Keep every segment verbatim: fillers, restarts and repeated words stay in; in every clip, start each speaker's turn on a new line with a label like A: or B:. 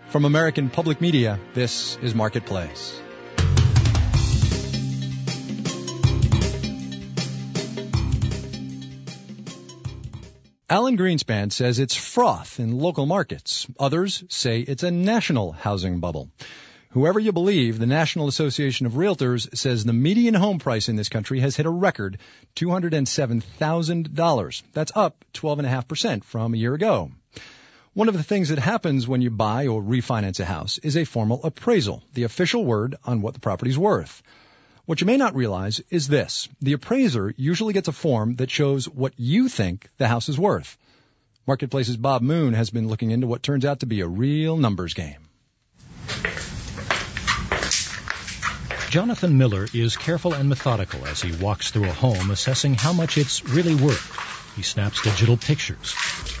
A: From American Public Media, this is Marketplace. Alan Greenspan says it's froth in local markets. Others say it's a national housing bubble. Whoever you believe, the National Association of Realtors says the median home price in this country has hit a record two hundred seven thousand dollars. That's up twelve point five percent from a year ago. One of the things that happens when you buy or refinance a house is a formal appraisal, the official word on what the property's worth. What you may not realize is this. The appraiser usually gets a form that shows what you think the house is worth. Marketplace's Bob Moon has been looking into what turns out to be a real numbers game.
B: Jonathan Miller is careful and methodical as he walks through a home, assessing how much it's really worth. He snaps digital pictures.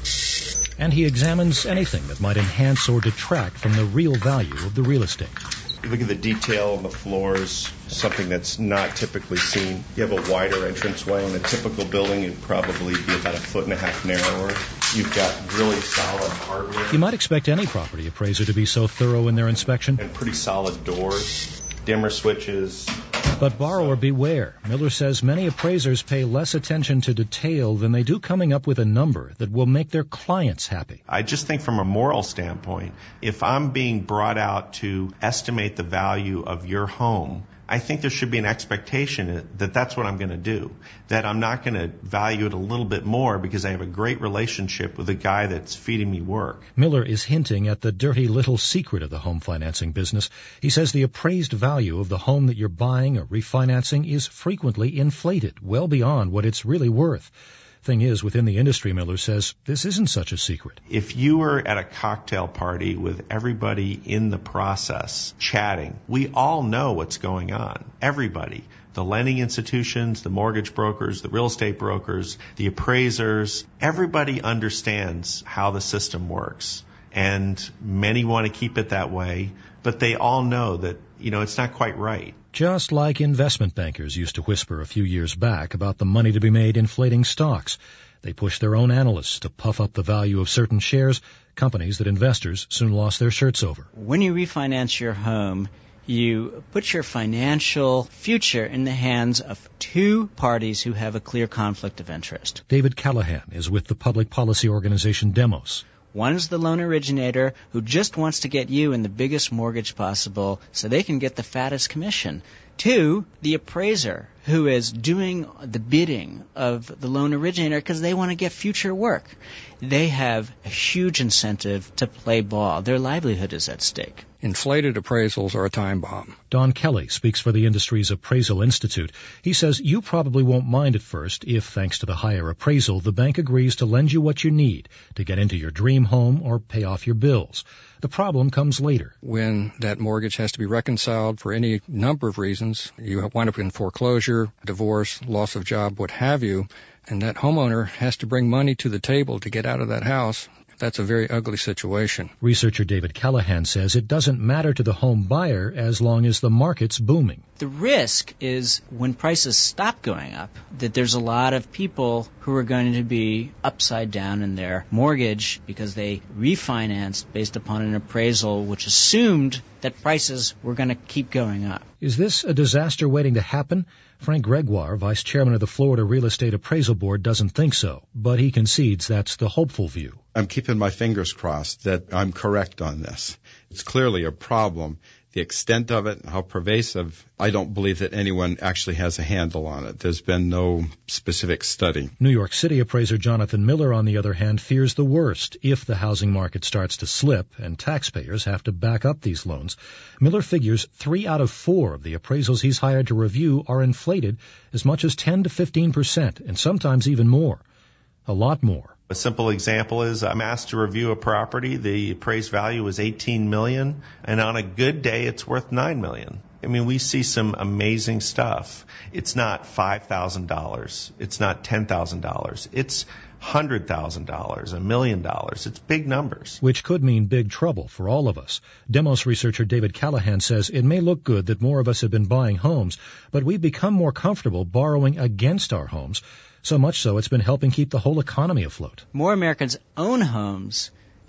B: And he examines anything that might enhance or detract from the real value of the real estate.
C: You look at the detail on the floors, something that's not typically seen. You have a wider entranceway. In a typical building, it'd probably be about a foot and a half narrower. You've got really solid hardware.
B: You might expect any property appraiser to be so thorough in their inspection.
C: And pretty solid doors, dimmer switches.
B: But borrower beware. Miller says many appraisers pay less attention to detail than they do coming up with a number that will make their clients happy.
C: I just think from a moral standpoint, if I'm being brought out to estimate the value of your home, I think there should be an expectation that that's what I'm going to do, that I'm not going to value it a little bit more because I have a great relationship with the guy that's feeding me work.
B: Miller is hinting at the dirty little secret of the home financing business. He says the appraised value of the home that you're buying or refinancing is frequently inflated, well beyond what it's really worth. Thing is, within the industry, Miller says, this isn't such a secret.
C: If you were at a cocktail party with everybody in the process chatting, we all know what's going on. Everybody. The lending institutions, the mortgage brokers, the real estate brokers, the appraisers, everybody understands how the system works. And many want to keep it that way, but they all know that, you know, it's not quite right.
B: Just like investment bankers used to whisper a few years back about the money to be made inflating stocks. They pushed their own analysts to puff up the value of certain shares, companies that investors soon lost their shirts over.
D: When you refinance your home, you put your financial future in the hands of two parties who have a clear conflict of interest.
B: David Callahan is with the public policy organization Demos.
D: One is the loan originator who just wants to get you in the biggest mortgage possible so they can get the fattest commission. Two, the appraiser who is doing the bidding of the loan originator because they want to get future work. They have a huge incentive to play ball. Their livelihood is at stake.
E: Inflated appraisals are a time bomb.
B: Don Kelly speaks for the industry's Appraisal Institute. He says you probably won't mind at first if, thanks to the higher appraisal, the bank agrees to lend you what you need to get into your dream home or pay off your bills. The problem comes later.
E: When that mortgage has to be reconciled for any number of reasons, you wind up in foreclosure, divorce, loss of job, what have you, and that homeowner has to bring money to the table to get out of that house. That's a very ugly situation.
B: Researcher David Callahan says it doesn't matter to the home buyer as long as the market's booming.
D: The risk is when prices stop going up, that there's a lot of people who are going to be upside down in their mortgage because they refinanced based upon an appraisal which assumed that prices were going to keep going up.
B: Is this a disaster waiting to happen? Frank Gregoire, vice chairman of the Florida Real Estate Appraisal Board, doesn't think so, but he concedes that's the hopeful view.
F: I'm keeping my fingers crossed that I'm correct on this. It's clearly a problem. The extent of it, how pervasive, I don't believe that anyone actually has a handle on it. There's been no specific study.
B: New York City appraiser Jonathan Miller, on the other hand, fears the worst if the housing market starts to slip and taxpayers have to back up these loans. Miller figures three out of four of the appraisals he's hired to review are inflated as much as ten to fifteen percent, and sometimes even more. A lot more.
C: A simple example is I'm asked to review a property. The appraised value is eighteen million dollars, and on a good day, it's worth nine million dollars. I mean, we see some amazing stuff. It's not five thousand dollars. It's not ten thousand dollars. It's one hundred thousand dollars, a million dollars. It's big numbers.
B: Which could mean big trouble for all of us. Demos researcher David Callahan says it may look good that more of us have been buying homes, but we've become more comfortable borrowing against our homes. So much so, it's been helping keep the whole economy afloat.
D: More Americans own homes, but they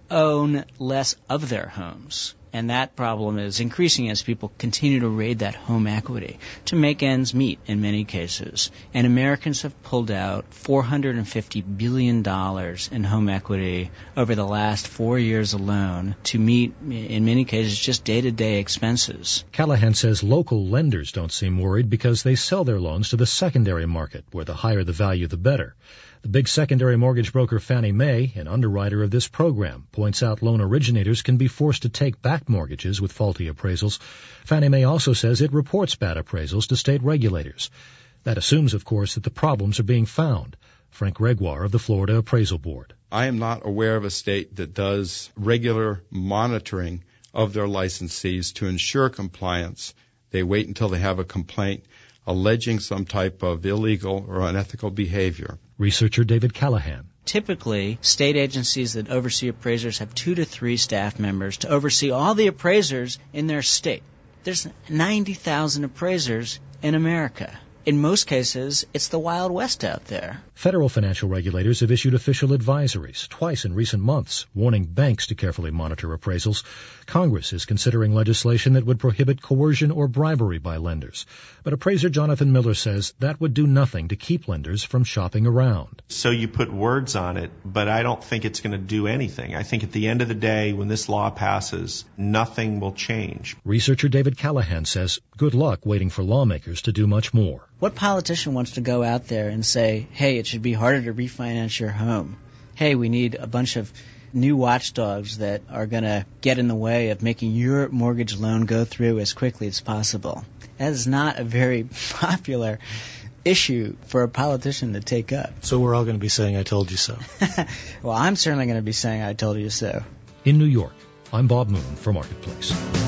D: own less of their homes. And that problem is increasing as people continue to raid that home equity to make ends meet in many cases. And Americans have pulled out four hundred fifty billion dollars in home equity over the last four years alone to meet, in many cases, just day-to-day expenses.
B: Callahan says local lenders don't seem worried because they sell their loans to the secondary market, where the higher the value, the better. The big secondary mortgage broker Fannie Mae, an underwriter of this program, points out loan originators can be forced to take back mortgages with faulty appraisals. Fannie Mae also says it reports bad appraisals to state regulators. That assumes, of course, that the problems are being found. Frank Gregoire of the Florida Appraisal Board.
F: I am not aware of a state that does regular monitoring of their licensees to ensure compliance. They wait until they have a complaint alleging some type of illegal or unethical behavior.
B: Researcher David Callahan.
D: Typically, state agencies that oversee appraisers have two to three staff members to oversee all the appraisers in their state. There's ninety thousand appraisers in America. In most cases, it's the Wild West out there.
B: Federal financial regulators have issued official advisories twice in recent months, warning banks to carefully monitor appraisals. Congress is considering legislation that would prohibit coercion or bribery by lenders. But appraiser Jonathan Miller says that would do nothing to keep lenders from shopping around.
C: So you put words on it, but I don't think it's going to do anything. I think at the end of the day, when this law passes, nothing will change.
B: Researcher David Callahan says good luck waiting for lawmakers to do much more.
D: What politician wants to go out there and say, hey, it should be harder to refinance your home? Hey, we need a bunch of new watchdogs that are going to get in the way of making your mortgage loan go through as quickly as possible. That is not a very popular issue for a politician to take up.
G: So we're all going to be saying, I told you so.
D: Well, I'm certainly going to be saying, I told you so.
B: In New York, I'm Bob Moon for Marketplace.